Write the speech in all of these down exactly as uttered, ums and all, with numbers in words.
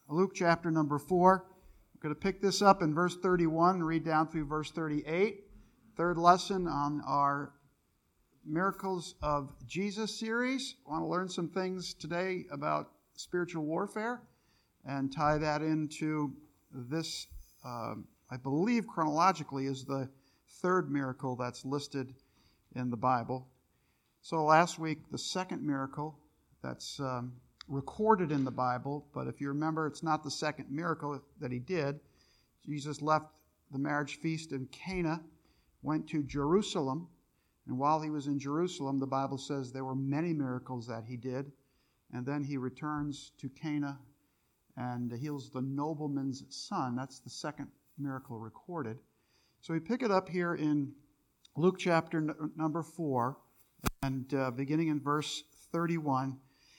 Luke chapter number four. We're going to pick this up in verse thirty-one and read down through verse thirty-eight. Third lesson on our Miracles of Jesus series. I want to learn some things today about spiritual warfare and tie that into this, uh, I believe chronologically, is the third miracle that's listed in the Bible. So last week, the second miracle that's um, recorded in the Bible, but if you remember, it's not the second miracle that he did. Jesus left the marriage feast in Cana, went to Jerusalem, and while he was in Jerusalem, the Bible says there were many miracles that he did, and then he returns to Cana and heals the nobleman's son. That's the second miracle recorded. So we pick it up here in Luke chapter n- number four, and uh, beginning in verse thirty-one.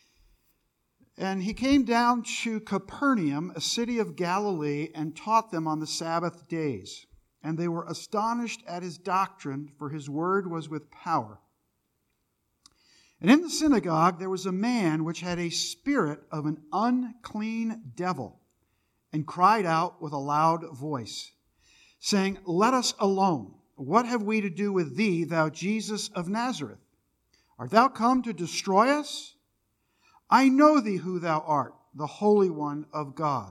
And he came down to Capernaum, a city of Galilee, and taught them on the Sabbath days. And they were astonished at his doctrine, for his word was with power. And in the synagogue there was a man which had a spirit of an unclean devil, and cried out with a loud voice, saying, Let us alone. What have we to do with thee, thou Jesus of Nazareth? Art thou come to destroy us? I know thee who thou art, the Holy One of God.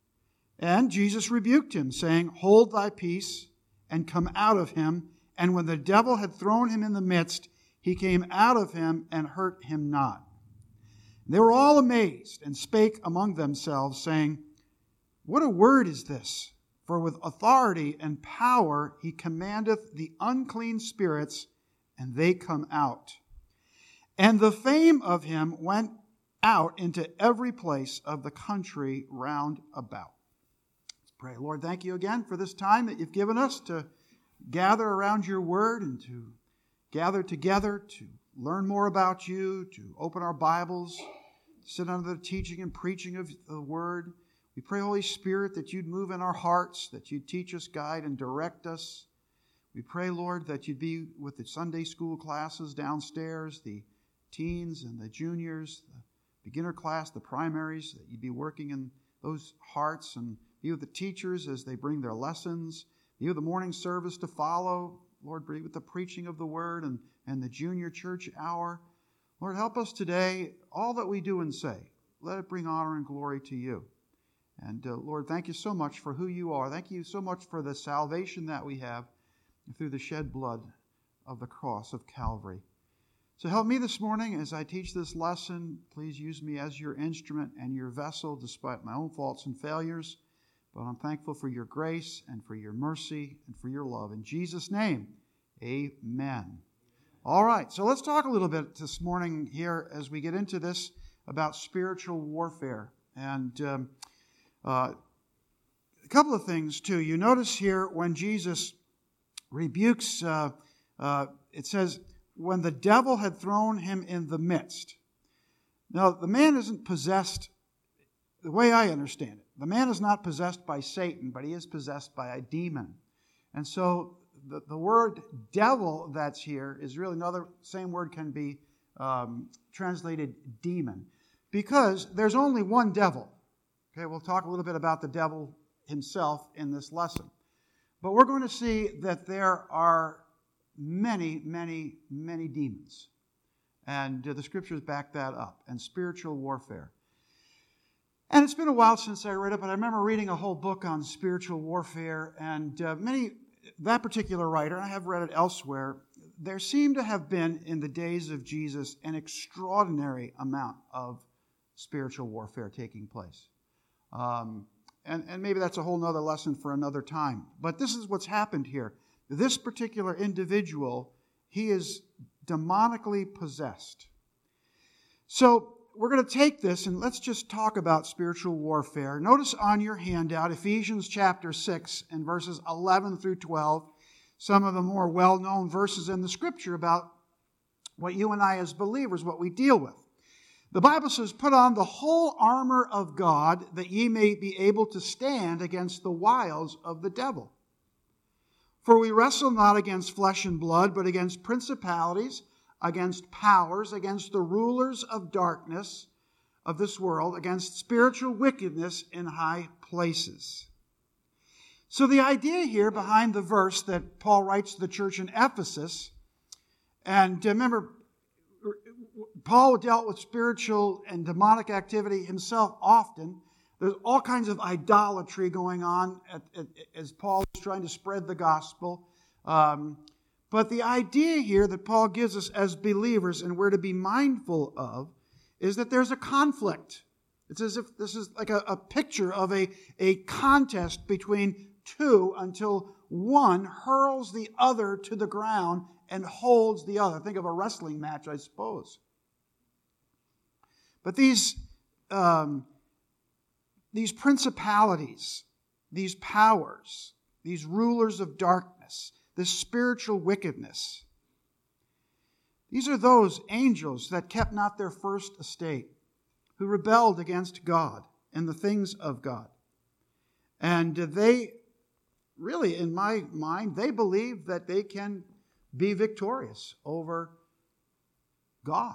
And Jesus rebuked him, saying, Hold thy peace, and come out of him. And when the devil had thrown him in the midst, he came out of him and hurt him not. And they were all amazed, and spake among themselves, saying, What a word is this? For with authority and power he commandeth the unclean spirits, and they come out. And the fame of him went out into every place of the country round about. Let's pray. Lord, thank you again for this time that you've given us to gather around your word and to gather together to learn more about you, to open our Bibles, sit under the teaching and preaching of the word. We pray, Holy Spirit, that you'd move in our hearts, that you'd teach us, guide, and direct us. We pray, Lord, that you'd be with the Sunday school classes downstairs, the teens and the juniors, the beginner class, the primaries, that you'd be working in those hearts, and be with the teachers as they bring their lessons, be with the morning service to follow. Lord, be with the preaching of the word and, and the junior church hour. Lord, help us today, all that we do and say, let it bring honor and glory to you. And uh, Lord, thank you so much for who you are. Thank you so much for the salvation that we have through the shed blood of the cross of Calvary. So help me this morning as I teach this lesson. Please use me as your instrument and your vessel despite my own faults and failures. But I'm thankful for your grace and for your mercy and for your love. In Jesus' name, amen. All right, so let's talk a little bit this morning here as we get into this about spiritual warfare. And um, uh, a couple of things, too. You notice here when Jesus rebukes, uh, uh, it says, when the devil had thrown him in the midst. Now, the man isn't possessed, the way I understand it, the man is not possessed by Satan, but he is possessed by a demon. And so the, the word devil that's here is really another, same word can be um, translated demon. Because there's only one devil. Okay, we'll talk a little bit about the devil himself in this lesson. But we're going to see that there are many, many, many demons. And uh, the scriptures back that up. And spiritual warfare. And it's been a while since I read it, but I remember reading a whole book on spiritual warfare. And uh, many, that particular writer, and I have read it elsewhere, there seemed to have been, in the days of Jesus, an extraordinary amount of spiritual warfare taking place. Um, and, and maybe that's a whole other lesson for another time. But this is what's happened here. This particular individual, he is demonically possessed. So we're going to take this and let's just talk about spiritual warfare. Notice on your handout, Ephesians chapter six and verses eleven through twelve, some of the more well-known verses in the Scripture about what you and I as believers, what we deal with. The Bible says, put on the whole armor of God that ye may be able to stand against the wiles of the devil. For we wrestle not against flesh and blood, but against principalities, against powers, against the rulers of darkness, of this world against spiritual wickedness in high places. So the idea here behind the verse that Paul writes to the church in Ephesus, and remember, Paul dealt with spiritual and demonic activity himself often. There's all kinds of idolatry going on at, at, as Paul is trying to spread the gospel. Um, but the idea here that Paul gives us as believers and we're to be mindful of is that there's a conflict. It's as if this is like a, a picture of a, a contest between two until one hurls the other to the ground and holds the other. Think of a wrestling match, I suppose. But these, um, these principalities, these powers, these rulers of darkness, this spiritual wickedness, these are those angels that kept not their first estate, who rebelled against God and the things of God. And they, really, in my mind, they believe that they can be victorious over God.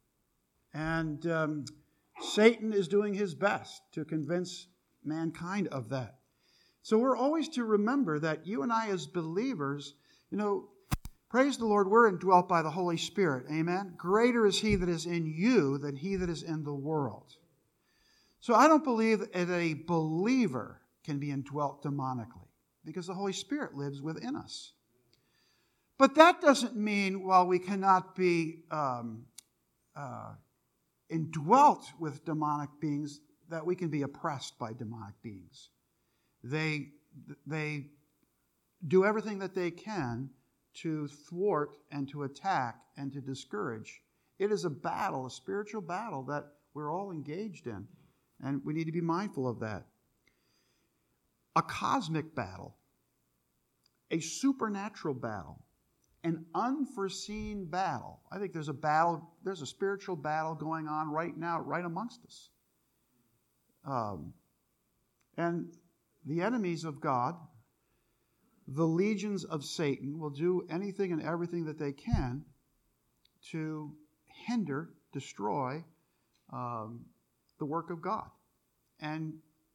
And um, Satan is doing his best to convince mankind of that. So we're always to remember that you and I as believers, you know, praise the Lord, we're indwelt by the Holy Spirit. Amen? Greater is He that is in you than he that is in the world. So I don't believe that a believer can be indwelt demonically because the Holy Spirit lives within us. But that doesn't mean, while we cannot be um, uh, indwelt with demonic beings, that we can be oppressed by demonic beings. They, they do everything that they can to thwart and to attack and to discourage. It is a battle, a spiritual battle that we're all engaged in, and we need to be mindful of that. A cosmic battle, a supernatural battle, an unforeseen battle. I think there's a battle, there's a spiritual battle going on right now, right amongst us. Um, and the enemies of God, the legions of Satan, will do anything and everything that they can to hinder, destroy um, the work of God. And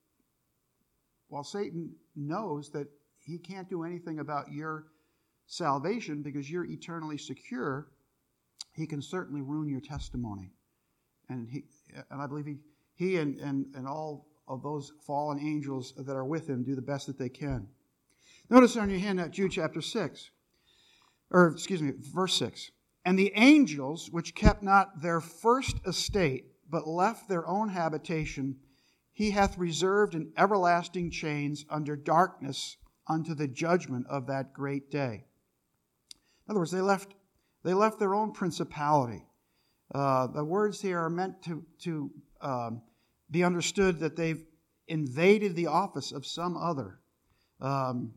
while Satan knows that he can't do anything about your salvation because you're eternally secure, he can certainly ruin your testimony. And he, and I believe he, he and, and, and all of those fallen angels that are with him do the best that they can. Notice on your handout, Jude chapter six, or excuse me, verse six. And the angels which kept not their first estate, but left their own habitation, he hath reserved in everlasting chains under darkness unto the judgment of that great day. In other words, they left, they left their own principality. Uh, the words here are meant to, to um, be understood that they've invaded the office of some other, um,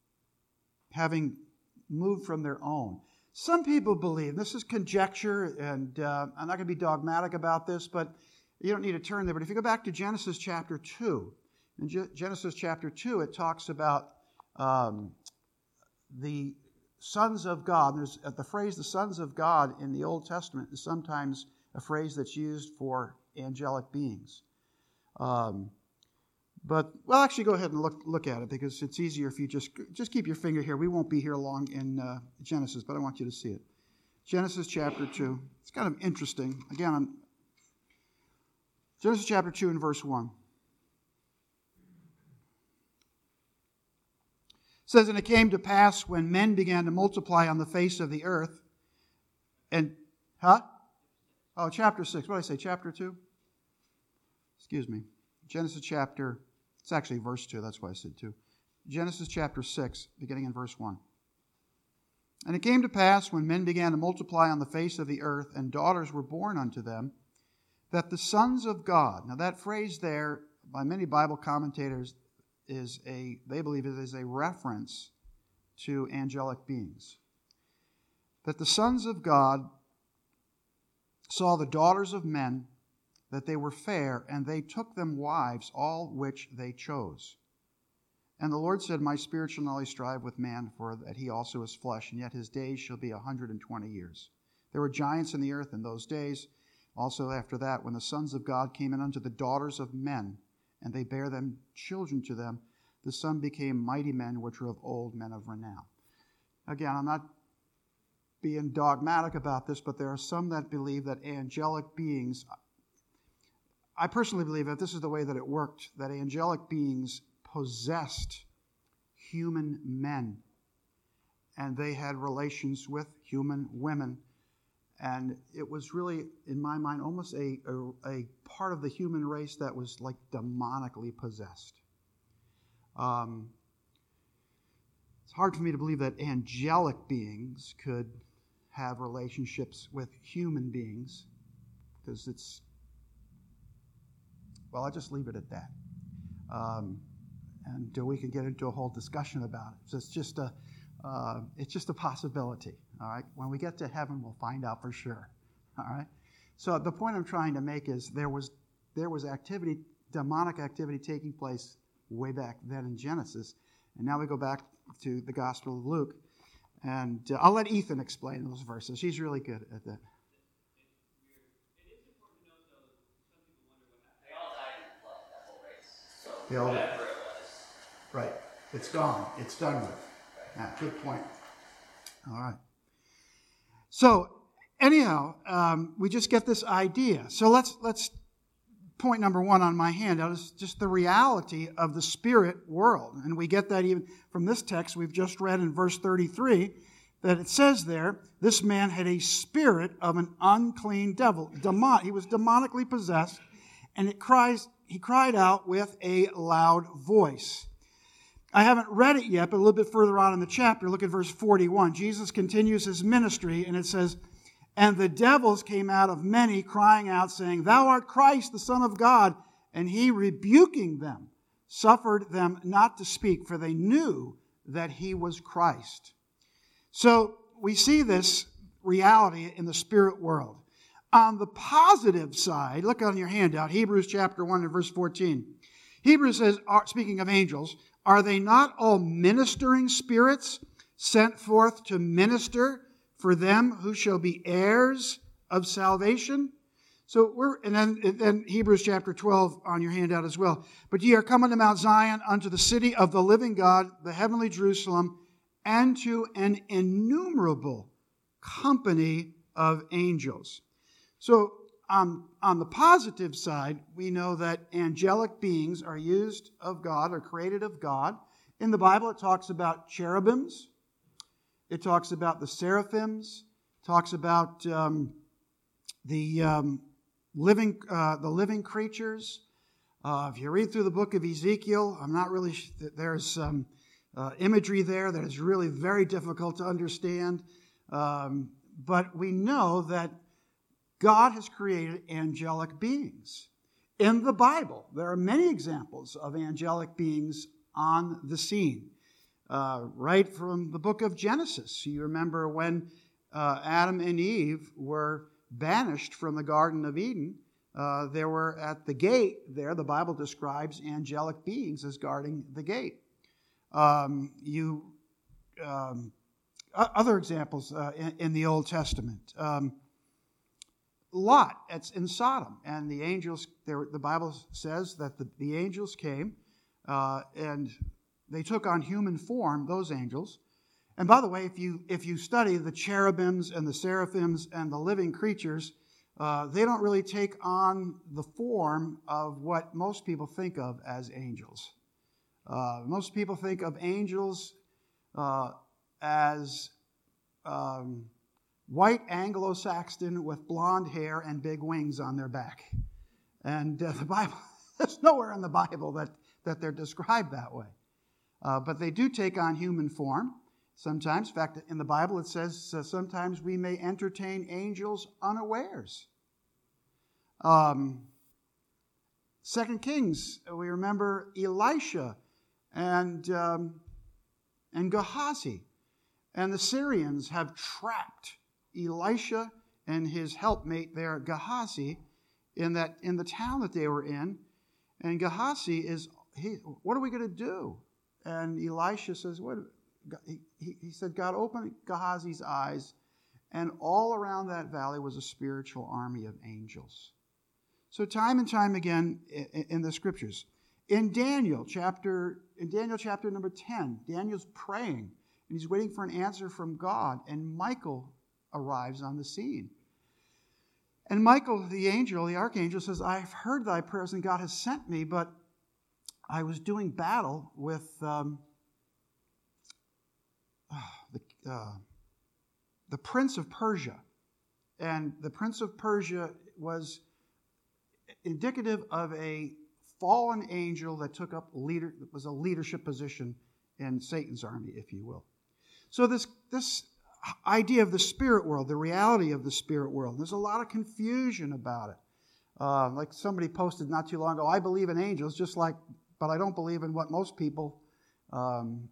having moved from their own. Some people believe, this is conjecture, and uh, I'm not going to be dogmatic about this, but you don't need to turn there. But if you go back to Genesis chapter two, in Ge- Genesis chapter two, it talks about um, the sons of God. There's uh, the phrase "the sons of God" in the Old Testament is sometimes a phrase that's used for angelic beings. Um, but well, actually, go ahead and look look at it because it's easier if you just just keep your finger here. We won't be here long in uh, Genesis, but I want you to see it. Genesis chapter two. It's kind of interesting. Again, I'm, Genesis chapter two and verse one. It says, and it came to pass when men began to multiply on the face of the earth, and, huh? Oh, chapter six. What did I say, chapter two? Excuse me. Genesis chapter, it's actually verse two, that's why I said two. Genesis chapter six, beginning in verse one. And it came to pass when men began to multiply on the face of the earth, and daughters were born unto them, that the sons of God, now that phrase there, by many Bible commentators, is a, they believe it is a reference to angelic beings. That the sons of God saw the daughters of men, that they were fair, and they took them wives, all which they chose. And the Lord said, my spirit shall not always strive with man, for that he also is flesh, and yet his days shall be a hundred and twenty years. There were giants in the earth in those days. Also after that, when the sons of God came in unto the daughters of men, and they bare them children to them, the son became mighty men, which were of old, men of renown. Again, I'm not being dogmatic about this, but there are some that believe that angelic beings, I personally believe that this is the way that it worked, that angelic beings possessed human men, and they had relations with human women. And it was really, in my mind, almost a, a, a part of the human race that was like demonically possessed. Um, it's hard for me to believe that angelic beings could have relationships with human beings, because it's, well, I'll just leave it at that. Um, and we can get into a whole discussion about it. So it's just a, uh, it's just a possibility. All right. When we get to heaven, we'll find out for sure. All right. So the point I'm trying to make is there was there was activity, demonic activity taking place way back then in Genesis, and now we go back to the Gospel of Luke, and uh, I'll let Ethan explain those verses. He's really good at that. They all died. Right. It's gone. It's done with. Yeah, good point. All right. So, anyhow, um, we just get this idea. So let's let's point number one on my handout is just the reality of the spirit world, and we get that even from this text we've just read in verse thirty-three, that it says there, this man had a spirit of an unclean devil. Demon, he was demonically possessed, and it cries. He cried out with a loud voice. I haven't read it yet, but a little bit further on in the chapter, look at verse forty-one. Jesus continues his ministry, and it says, and the devils came out of many, crying out, saying, Thou art Christ, the Son of God. And he, rebuking them, suffered them not to speak, for they knew that he was Christ. So we see this reality in the spirit world. On the positive side, look on your handout, Hebrews chapter one and verse fourteen. Hebrews says, speaking of angels, are they not all ministering spirits sent forth to minister for them who shall be heirs of salvation? So we're, and then, and then Hebrews chapter twelve on your handout as well. But ye are come unto Mount Zion, unto the city of the living God, the heavenly Jerusalem, and to an innumerable company of angels. So on, on the positive side, we know that angelic beings are used of God, are created of God. In the Bible, it talks about cherubims. It talks about the seraphims. It talks about um, the um, living uh, the living creatures. Uh, if you read through the book of Ezekiel, I'm not really. There's some uh, imagery there that is really very difficult to understand. Um, but we know that God has created angelic beings. In the Bible, there are many examples of angelic beings on the scene. Uh, right from the book of Genesis. You remember when uh, Adam and Eve were banished from the Garden of Eden, uh, there were at the gate there, the Bible describes angelic beings as guarding the gate. Um, you um, other examples uh, in, in the Old Testament. Um, Lot, it's in Sodom, and the angels, there, the Bible says that the, the angels came uh, and they took on human form, those angels. And by the way, if you if you study the cherubims and the seraphims and the living creatures, uh, they don't really take on the form of what most people think of as angels. Uh, most people think of angels uh, as um, white Anglo-Saxon with blonde hair and big wings on their back. And uh, the Bible, there's nowhere in the Bible that, that they're described that way. Uh, but they do take on human form sometimes. In fact, in the Bible it says uh, sometimes we may entertain angels unawares. Um, Second Kings, we remember Elisha and, um, and Gehazi. And the Syrians have trapped Elisha and his helpmate there, Gehazi, in, that, in the town that they were in. And Gehazi is, he, what are we going to do? And Elisha says, "What?" He, he said, God, open Gehazi's eyes, And all around that valley was a spiritual army of angels. So time and time again in the scriptures. In Daniel chapter, in Daniel chapter number ten, Daniel's praying, and he's waiting for an answer from God, and Michael arrives on the scene. And Michael, the angel, the archangel, says, I have heard thy prayers, and God has sent me, but I was doing battle with um, the, uh, the prince of Persia. And the prince of Persia was indicative of a fallen angel that took up leader, was a leadership position in Satan's army, if you will. So this, this idea of the spirit world, the reality of the spirit world, there's a lot of confusion about it. Uh, like somebody posted not too long ago, I believe in angels, just like, but I don't believe in what most people um,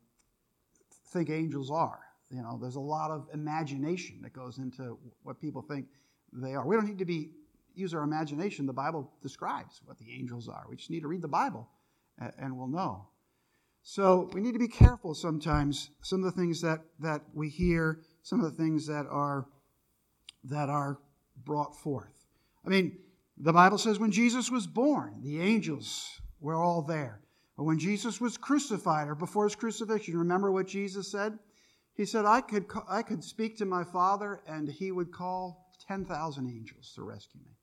think angels are. You know, there's a lot of imagination that goes into what people think they are. We don't need to be use our imagination. The Bible describes what the angels are. We just need to read the Bible, and we'll know. So we need to be careful sometimes. Some of the things that, that we hear, some of the things that are that are brought forth. I mean, the Bible says when Jesus was born, the angels were all there. Or when Jesus was crucified, or before his crucifixion, remember what Jesus said? He said, I could I could speak to my Father, and he would call ten thousand angels to rescue me.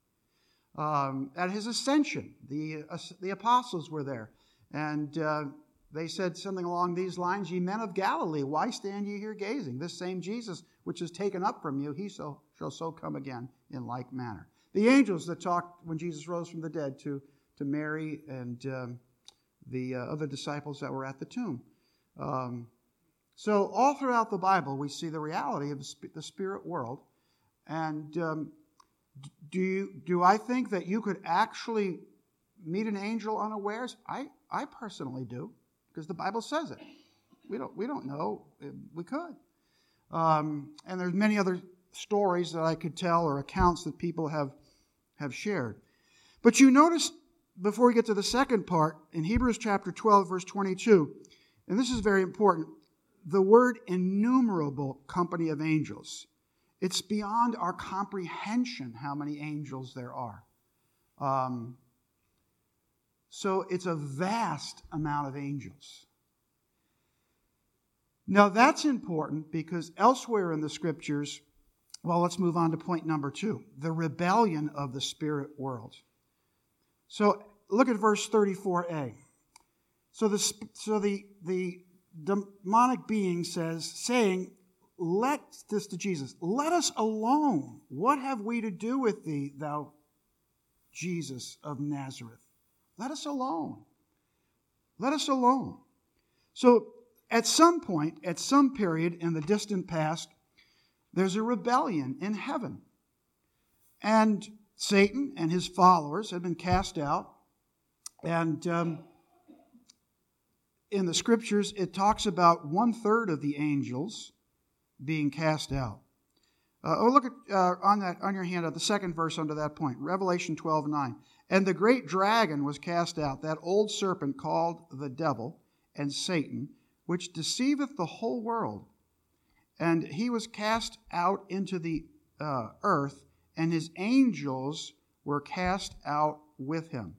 Um, at his ascension, the, uh, the apostles were there, and uh, they said something along these lines, Ye men of Galilee, why stand ye here gazing? This same Jesus, which is taken up from you, he so, shall so come again in like manner. The angels that talked when Jesus rose from the dead to, to Mary and um, the uh, other disciples that were at the tomb. Um, so all throughout the Bible, we see the reality of the spirit world. And um, do you, do I think that you could actually meet an angel unawares? I, I personally do, because the Bible says it. We don't, we don't know. We could. Um, and there's many other stories that I could tell or accounts that people have, have shared. But you notice, before we get to the second part, in Hebrews chapter twelve, verse twenty-two, and this is very important, the word innumerable company of angels. It's beyond our comprehension how many angels there are. Um, so it's a vast amount of angels. Now that's important because elsewhere in the scriptures, well, let's move on to point number two, the rebellion of the spirit world. So look at verse thirty-four a. So the so the the demonic being says, saying, let this to Jesus, let us alone. What have we to do with thee, thou Jesus of Nazareth? Let us alone. Let us alone. So at some point, at some period in the distant past, there's a rebellion in heaven. And Satan and his followers have been cast out. And um, in the scriptures, it talks about one third of the angels being cast out. Uh, oh, look at uh, on that on your handout, the second verse under that point, Revelation twelve nine. And the great dragon was cast out, that old serpent called the devil and Satan, which deceiveth the whole world. And he was cast out into the uh, earth, and his angels were cast out with him.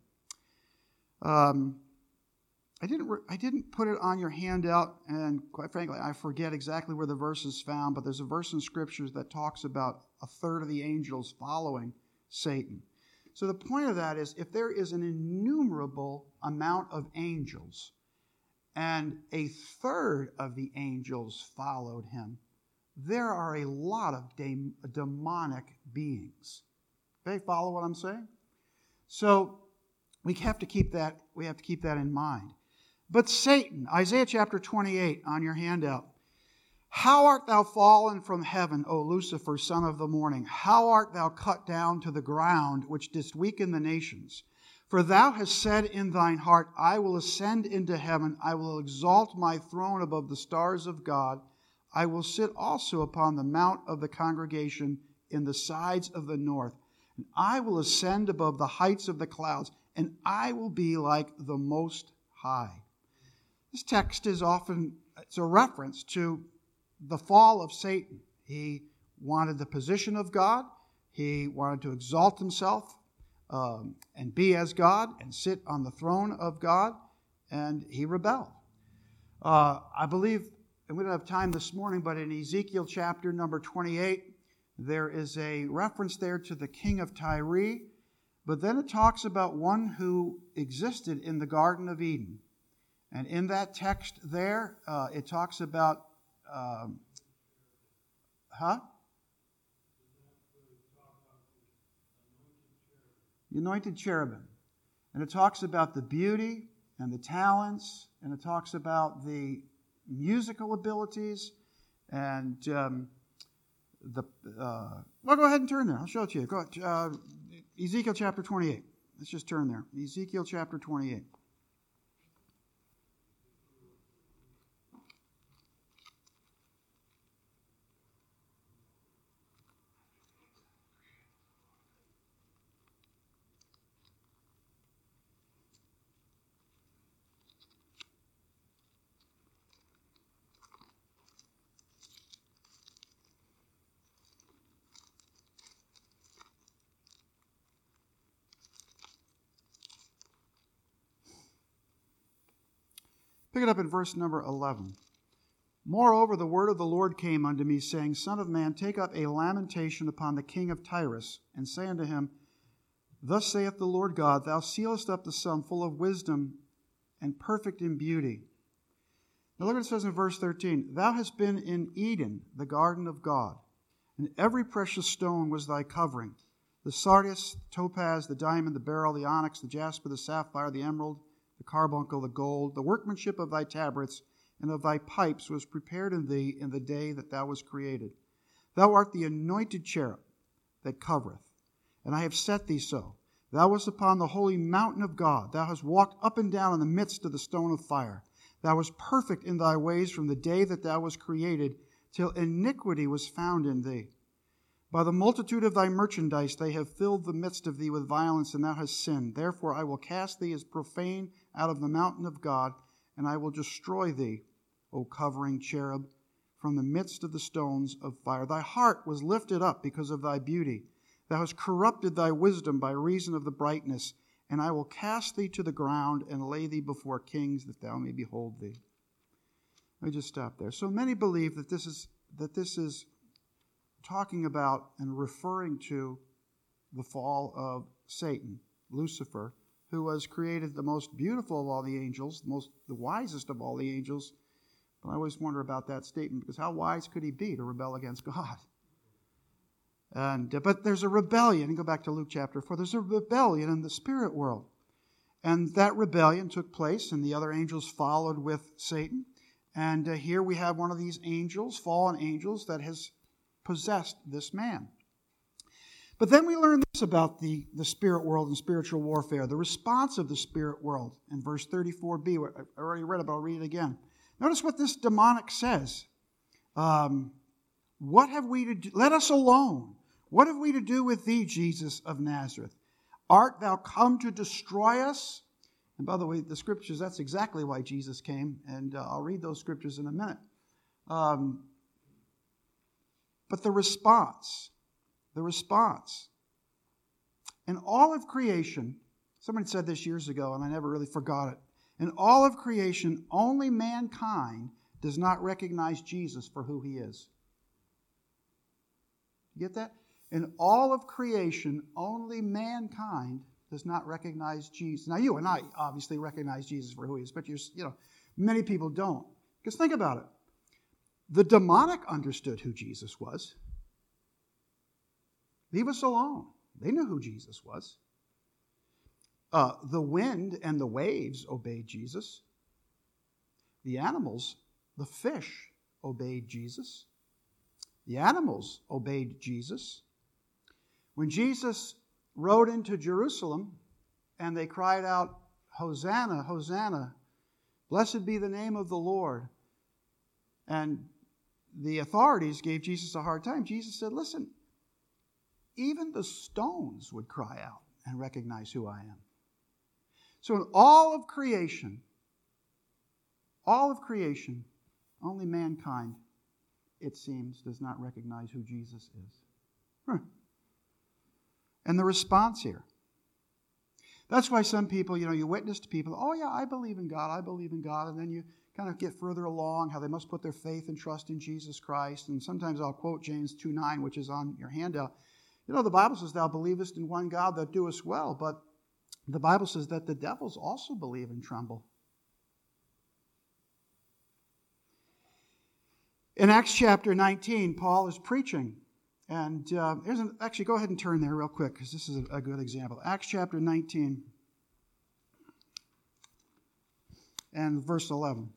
Um, I didn't re- I didn't put it on your handout, and quite frankly, I forget exactly where the verse is found, but there's a verse in Scriptures that talks about a third of the angels following Satan. So the point of that is, if there is an innumerable amount of angels, and a third of the angels followed him, there are a lot of de- demonic beings. Okay, follow what I'm saying? So we have to keep that, we have to keep that in mind. But Satan, Isaiah chapter twenty-eight on your handout. How art thou fallen from heaven, O Lucifer, son of the morning? How art thou cut down to the ground, which didst weaken the nations? For thou hast said in thine heart, I will ascend into heaven, I will exalt my throne above the stars of God. I will sit also upon the mount of the congregation in the sides of the north. And I will ascend above the heights of the clouds, and I will be like the Most High. This text is often, it's a reference to the fall of Satan. He wanted the position of God. He wanted to exalt himself um, and be as God and sit on the throne of God, and he rebelled. Uh, I believe, and we don't have time this morning, but in Ezekiel chapter number twenty-eight, there is a reference there to the king of Tyre, but then it talks about one who existed in the Garden of Eden. And in that text there, uh, it talks about, um, huh? The anointed cherubim. And it talks about the beauty and the talents, and it talks about the musical abilities, and um, the. Uh, well, go ahead and turn there. I'll show it to you. Go ahead. Uh, Ezekiel chapter twenty-eight. Let's just turn there. Ezekiel chapter twenty-eight. Pick it up in verse number eleven. Moreover, the word of the Lord came unto me, saying, Son of man, take up a lamentation upon the king of Tyrus, and say unto him, Thus saith the Lord God, Thou sealest up the sum full of wisdom and perfect in beauty. Now look what it says in verse thirteen. Thou hast been in Eden, the garden of God, and every precious stone was thy covering. The sardius, topaz, the diamond, the beryl, the onyx, the jasper, the sapphire, the emerald, the carbuncle, the gold, the workmanship of thy tabrets and of thy pipes was prepared in thee in the day that thou wast created. Thou art the anointed cherub that covereth, and I have set thee so. Thou wast upon the holy mountain of God. Thou hast walked up and down in the midst of the stone of fire. Thou wast perfect in thy ways from the day that thou wast created, till iniquity was found in thee. By the multitude of thy merchandise they have filled the midst of thee with violence, and thou hast sinned. Therefore I will cast thee as profane out of the mountain of God, and I will destroy thee, O covering cherub, from the midst of the stones of fire. Thy heart was lifted up because of thy beauty. Thou hast corrupted thy wisdom by reason of the brightness, and I will cast thee to the ground and lay thee before kings, that thou may behold thee. Let me just stop there. So many believe that this is that this is talking about and referring to the fall of Satan, Lucifer, who was created the most beautiful of all the angels, the most the wisest of all the angels. But I always wonder about that statement, because how wise could he be to rebel against God? And uh, but there's a rebellion. And go back to Luke chapter four. There's a rebellion in the spirit world, and that rebellion took place, and the other angels followed with Satan. And uh, here we have one of these angels, fallen angels, that has possessed this man. But then we learn this about the, the spirit world and spiritual warfare, the response of the spirit world in verse thirty-four b. I already read it, but I'll read it again. Notice what this demonic says. Um, what have we to do? Let us alone. What have we to do with thee, Jesus of Nazareth? Art thou come to destroy us? And by the way, the scriptures, that's exactly why Jesus came, and uh, I'll read those scriptures in a minute. Um, But the response, the response. In all of creation, somebody said this years ago, and I never really forgot it. In all of creation, only mankind does not recognize Jesus for who he is. You get that? In all of creation, only mankind does not recognize Jesus. Now, you and I obviously recognize Jesus for who he is, but you're, you know, many people don't. Because think about it. The demonic understood who Jesus was. Leave us alone. They knew who Jesus was. Uh, the wind and the waves obeyed Jesus. The animals, the fish, obeyed Jesus. The animals obeyed Jesus. When Jesus rode into Jerusalem and they cried out, Hosanna, Hosanna, blessed be the name of the Lord. And the authorities gave Jesus a hard time. Jesus said, listen, even the stones would cry out and recognize who I am. So in all of creation, all of creation, only mankind it seems, does not recognize who Jesus is. Huh. And the response here. That's why some people, you know, you witness to people, oh yeah, I believe in God, I believe in God, and then you kind of get further along, how they must put their faith and trust in Jesus Christ. And sometimes I'll quote James two nine, which is on your handout. You know, the Bible says, thou believest in one God, thou doest well. But the Bible says that the devils also believe and tremble. In Acts chapter nineteen, Paul is preaching. And uh, here's an, actually, go ahead and turn there real quick, because this is a, a good example. Acts chapter nineteen and verse eleven.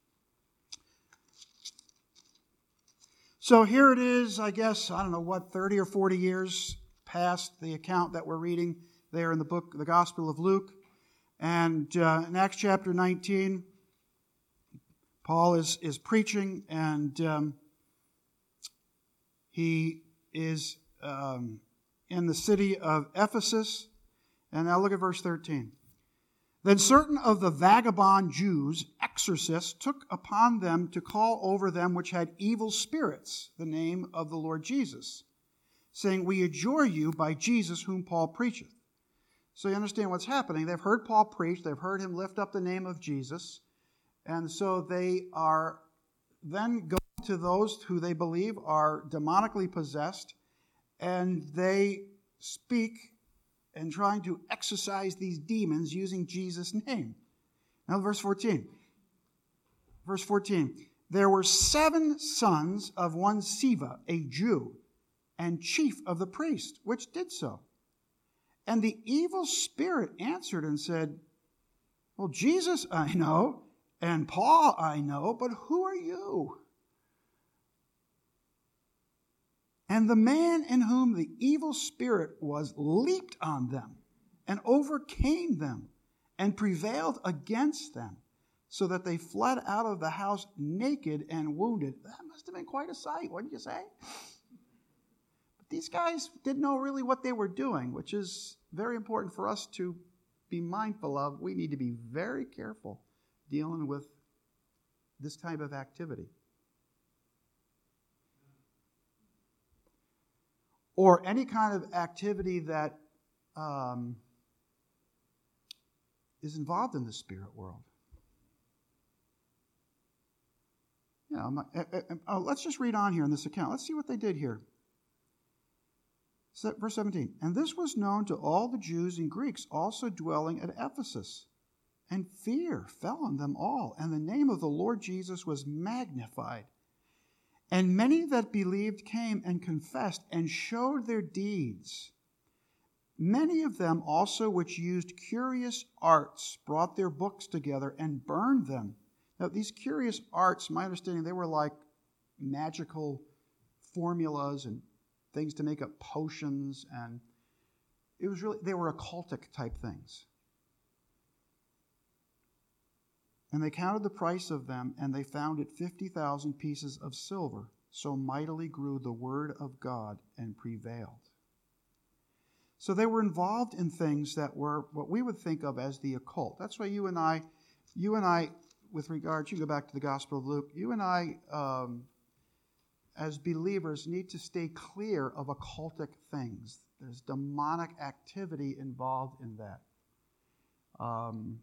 So here it is, I guess, I don't know what, thirty or forty years past the account that we're reading there in the book, the Gospel of Luke. And uh, in Acts chapter nineteen, Paul is, is preaching, and um, he is um, in the city of Ephesus. And now look at verse thirteen. Then certain of the vagabond Jews, exorcists, took upon them to call over them which had evil spirits the name of the Lord Jesus, saying, we adjure you by Jesus whom Paul preacheth. So you understand what's happening. They've heard Paul preach. They've heard him lift up the name of Jesus. And so they are then going to those who they believe are demonically possessed, and they speak and trying to exorcise these demons using Jesus' name. Now, verse fourteen. Verse fourteen. There were seven sons of one Sceva, a Jew, and chief of the priests, which did so. And the evil spirit answered and said, well, Jesus I know, and Paul I know, but who are you? And the man in whom the evil spirit was leaped on them and overcame them and prevailed against them, so that they fled out of the house naked and wounded. That must have been quite a sight, wouldn't you say? But these guys didn't know really what they were doing, which is very important for us to be mindful of. We need to be very careful dealing with this type of activity. Or any kind of activity that um, is involved in the spirit world. You know, my, uh, uh, uh, let's just read on here in this account. Let's see what they did here. So, verse seventeen. And this was known to all the Jews and Greeks also dwelling at Ephesus. And fear fell on them all, and the name of the Lord Jesus was magnified. And many that believed came and confessed and showed their deeds. Many of them also which used curious arts brought their books together and burned them. Now these curious arts, my understanding, they were like magical formulas and things to make up potions, and it was really, they were occultic type things. And they counted the price of them, and they found it fifty thousand pieces of silver. So mightily grew the word of God and prevailed. So they were involved in things that were what we would think of as the occult. That's why you and I, you and I, with regard, you go back to the Gospel of Luke, you and I, um, as believers, need to stay clear of occultic things. There's demonic activity involved in that. Um...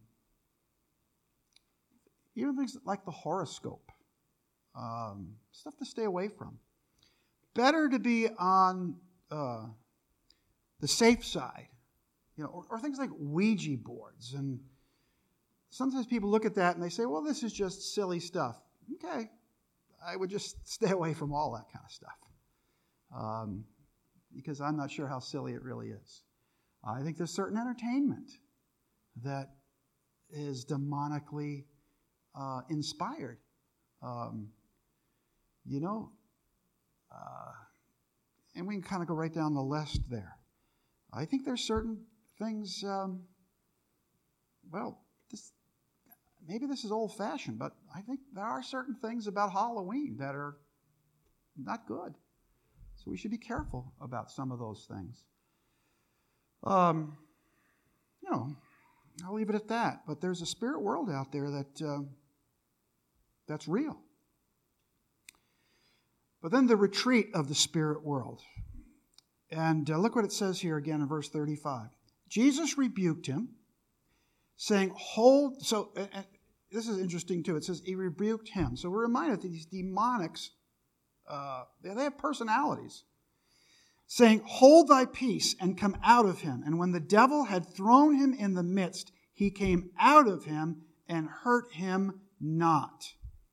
Even things like the horoscope, um, stuff to stay away from. Better to be on uh, the safe side, you know, or, or things like Ouija boards. And sometimes people look at that and they say, well, this is just silly stuff. Okay, I would just stay away from all that kind of stuff, um, because I'm not sure how silly it really is. I think there's certain entertainment that is demonically Uh, inspired. Um, you know, uh, and we can kind of go right down the list there. I think there's certain things, um, well, this, maybe this is old-fashioned, but I think there are certain things about Halloween that are not good. So we should be careful about some of those things. Um, you know, I'll leave it at that. But there's a spirit world out there that uh, that's real. But then the retreat of the spirit world. And uh, look what it says here again in verse thirty-five. Jesus rebuked him, saying, hold, so uh, uh, this is interesting too. It says he rebuked him. So we're reminded that these demonics, uh, they, they have personalities. Saying, hold thy peace and come out of him. And when the devil had thrown him in the midst, he came out of him and hurt him not.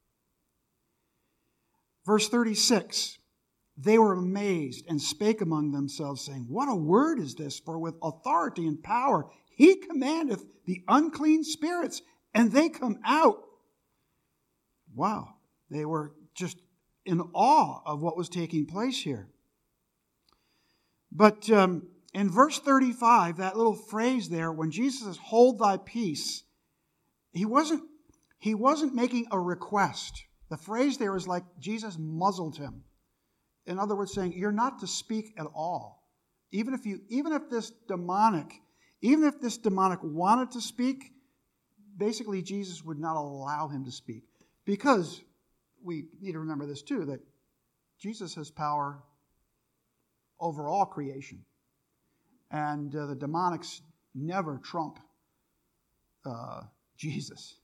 Verse thirty-six, they were amazed and spake among themselves, saying, what a word is this? For with authority and power he commandeth the unclean spirits, and they come out. Wow, they were just in awe of what was taking place here. But um, in verse thirty-five, that little phrase there, when Jesus says, hold thy peace, he wasn't, he wasn't making a request. The phrase there is like Jesus muzzled him. In other words, saying, you're not to speak at all. Even if you, even if this demonic, even if this demonic wanted to speak, basically Jesus would not allow him to speak. Because we need to remember this too, that Jesus has power over all creation. And uh, the demonics never trump uh, Jesus.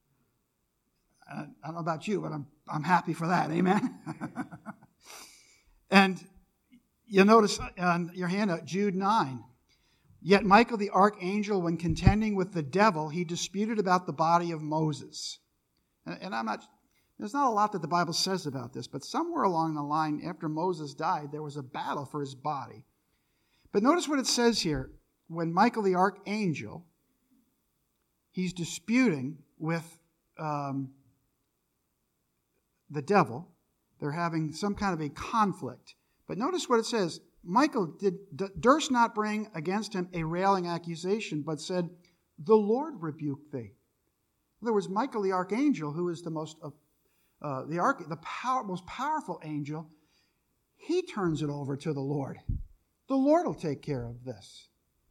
I don't know about you, but I'm I'm happy for that. Amen? And you'll notice on your handout, Jude nine. Yet Michael the archangel, when contending with the devil, he disputed about the body of Moses. And, and I'm not, there's not a lot that the Bible says about this, but somewhere along the line, after Moses died, there was a battle for his body. But notice what it says here. When Michael the archangel, he's disputing with um, the devil. They're having some kind of a conflict. But notice what it says. Michael did, d- durst not bring against him a railing accusation, but said, the Lord rebuke thee. In other words, Michael the archangel, who is the most uh, uh, the arch- the power, most powerful angel, he turns it over to the Lord. The Lord will take care of this.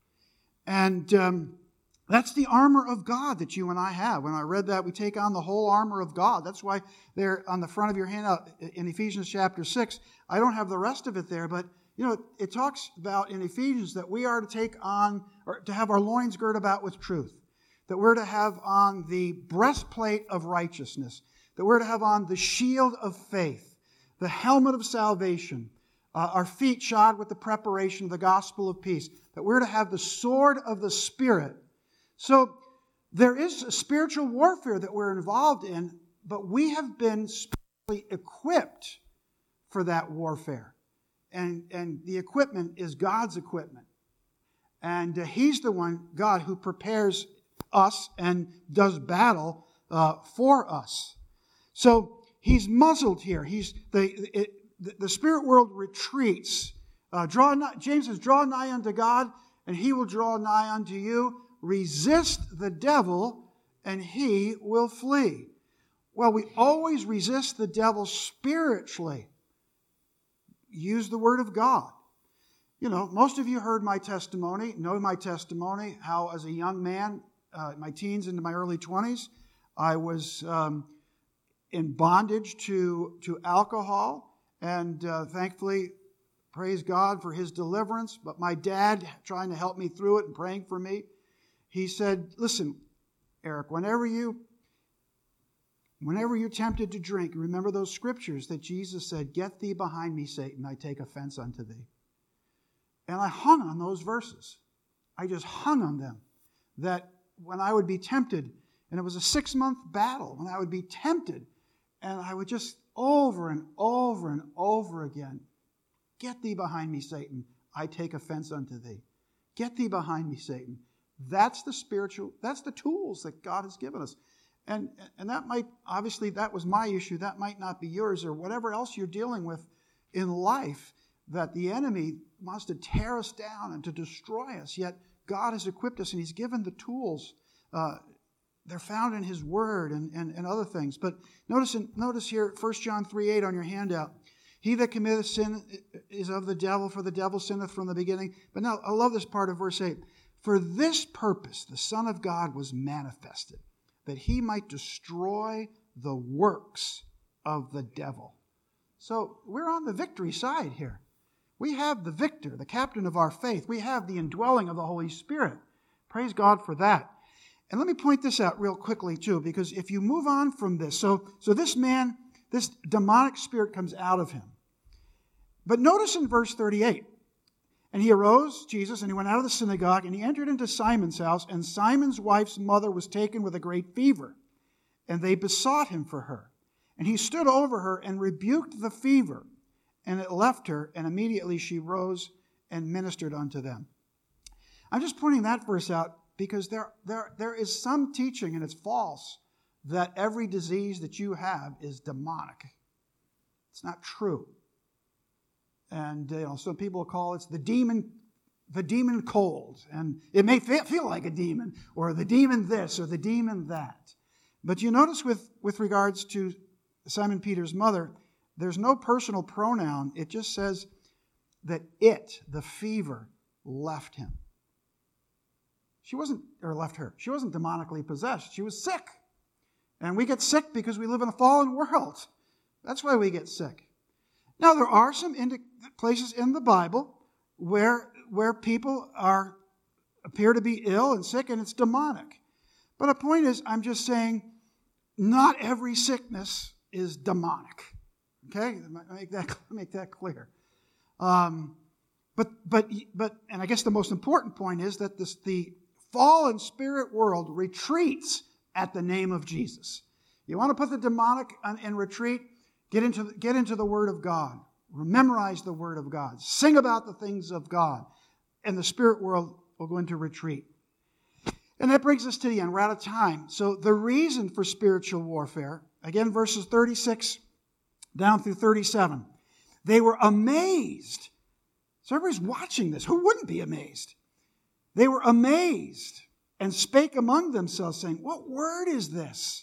And um, that's the armor of God that you and I have. When I read that, we take on the whole armor of God. That's why there on the front of your handout in Ephesians chapter six, I don't have the rest of it there, but you know, it talks about in Ephesians that we are to take on, or to have our loins girt about with truth, that we're to have on the breastplate of righteousness, that we're to have on the shield of faith, the helmet of salvation, uh, our feet shod with the preparation of the gospel of peace, that we're to have the sword of the Spirit. So there is a spiritual warfare that we're involved in, but we have been spiritually equipped for that warfare. And, and the equipment is God's equipment. And uh, He's the one, God, who prepares us and does battle uh, for us. So He's muzzled here. He's the it, the, the spirit world retreats. Uh, draw nigh, James says, draw nigh unto God, and He will draw nigh unto you. Resist the devil, and he will flee. Well, we always resist the devil spiritually. Use the Word of God. You know, most of you heard my testimony, know my testimony, how as a young man, uh, my teens into my early twenties, I was um, in bondage to, to alcohol, and uh, thankfully, praise God for His deliverance, but my dad, trying to help me through it and praying for me, he said, listen, Eric, whenever you Whenever you're tempted to drink, remember those scriptures that Jesus said, get thee behind me, Satan, I take offense unto thee. And I hung on those verses. I just hung on them. That when I would be tempted, and it was a six-month battle, when I would be tempted, and I would just over and over and over again, get thee behind me, Satan, I take offense unto thee. Get thee behind me, Satan. That's the spiritual, that's the tools that God has given us. And, and that might, obviously, that was my issue. That might not be yours, or whatever else you're dealing with in life, that the enemy wants to tear us down and to destroy us. Yet God has equipped us, and He's given the tools. Uh, they're found in His Word and, and, and other things. But notice, in, notice here, First John three eight on your handout. He that committeth sin is of the devil, for the devil sinneth from the beginning. But now, I love this part of verse eight. For this purpose the Son of God was manifested, that He might destroy the works of the devil. So we're on the victory side here. We have the victor, the captain of our faith. We have the indwelling of the Holy Spirit. Praise God for that. And let me point this out real quickly too, because if you move on from this, so, so this man, this demonic spirit comes out of him. But notice in verse thirty-eight, and he arose, Jesus, and he went out of the synagogue, and he entered into Simon's house, and Simon's wife's mother was taken with a great fever, and they besought him for her. And he stood over her and rebuked the fever, and it left her, and immediately she rose and ministered unto them. I'm just pointing that verse out because there, there, there is some teaching, and it's false, that every disease that you have is demonic. It's not true. And you know, some people call it the demon, the demon cold, and it may feel like a demon, or the demon this, or the demon that. But you notice with, with regards to Simon Peter's mother, there's no personal pronoun. It just says that it, the fever, left him. She wasn't, or left her. She wasn't demonically possessed. She was sick. And we get sick because we live in a fallen world. That's why we get sick. Now, there are some indi- places in the Bible where, where people are appear to be ill and sick, and it's demonic. But the point is, I'm just saying, not every sickness is demonic. Okay? Make that, make that clear. Um, but, but, but, and I guess the most important point is that this, the fallen spirit world retreats at the name of Jesus. You want to put the demonic in retreat? Get into, get into the Word of God. Memorize the Word of God. Sing about the things of God. And the spirit world will go into retreat. And that brings us to the end. We're out of time. So the reason for spiritual warfare, again, verses thirty-six down through thirty-seven. They were amazed. So everybody's watching this. Who wouldn't be amazed? They were amazed and spake among themselves, saying, what word is this?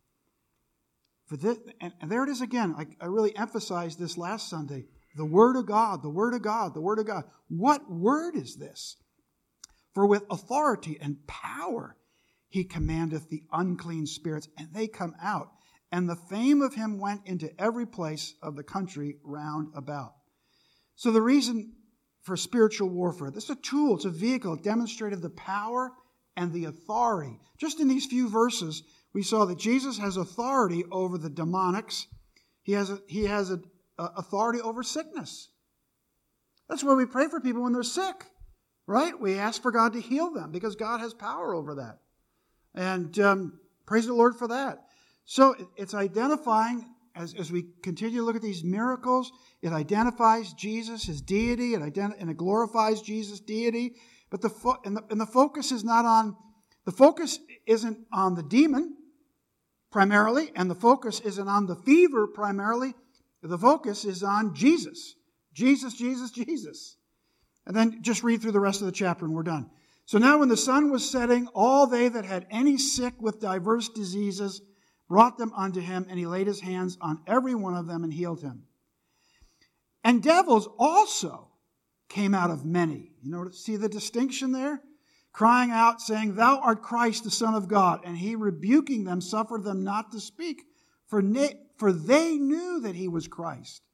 For this, and, and there it is again. I, I really emphasized this last Sunday. The Word of God, the Word of God, the Word of God. What word is this? For with authority and power he commandeth the unclean spirits, and they come out. And the fame of him went into every place of the country round about. So the reason for spiritual warfare, this is a tool, it's a vehicle. It demonstrated the power and the authority. Just in these few verses, we saw that Jesus has authority over the demonics. He has a, he has a, a authority over sickness. That's why we pray for people when they're sick, right? We ask for God to heal them because God has power over that. And um, praise the Lord for that. So it's identifying, as, as we continue to look at these miracles, it identifies Jesus, his deity, it ident- and it glorifies Jesus' deity. But the, fo- and the and the focus is not on, the focus isn't on the demon primarily, and the focus isn't on the fever primarily. The focus is on Jesus. Jesus, Jesus, Jesus. And then just read through the rest of the chapter and we're done. So now when the sun was setting, all they that had any sick with diverse diseases brought them unto him, and he laid his hands on every one of them and healed him. And devils also came out of many. You know, see the distinction there? Crying out, saying, Thou art Christ, the Son of God. And he, rebuking them, suffered them not to speak, for, na- for they knew that he was Christ.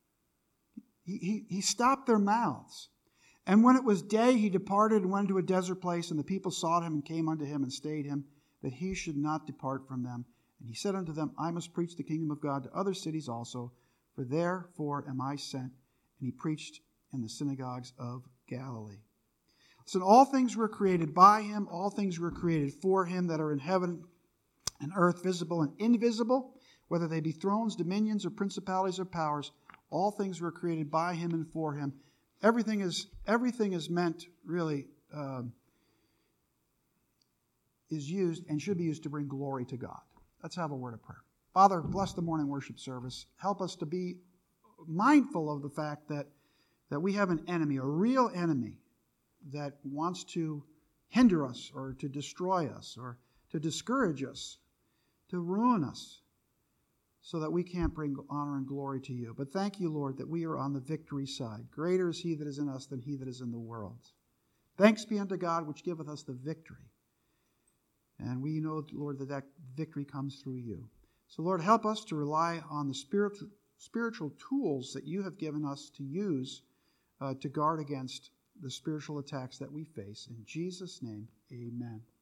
He, he, he stopped their mouths. And when it was day, he departed and went to a desert place, and the people sought him and came unto him and stayed him, that he should not depart from them. And he said unto them, I must preach the kingdom of God to other cities also, for therefore am I sent. And he preached in the synagogues of Galilee. So all things were created by him, all things were created for him that are in heaven and earth, visible and invisible, whether they be thrones, dominions, or principalities or powers. All things were created by him and for him. Everything is everything is meant, really, um, is used and should be used to bring glory to God. Let's have a word of prayer. Father, bless the morning worship service. Help us to be mindful of the fact that, that we have an enemy, a real enemy, that wants to hinder us or to destroy us or to discourage us, to ruin us, so that we can't bring honor and glory to you. But thank you, Lord, that we are on the victory side. Greater is he that is in us than he that is in the world. Thanks be unto God, which giveth us the victory. And we know, Lord, that that victory comes through you. So, Lord, help us to rely on the Spirit spiritual tools that you have given us to use uh, to guard against the spiritual attacks that we face. In Jesus' name, amen.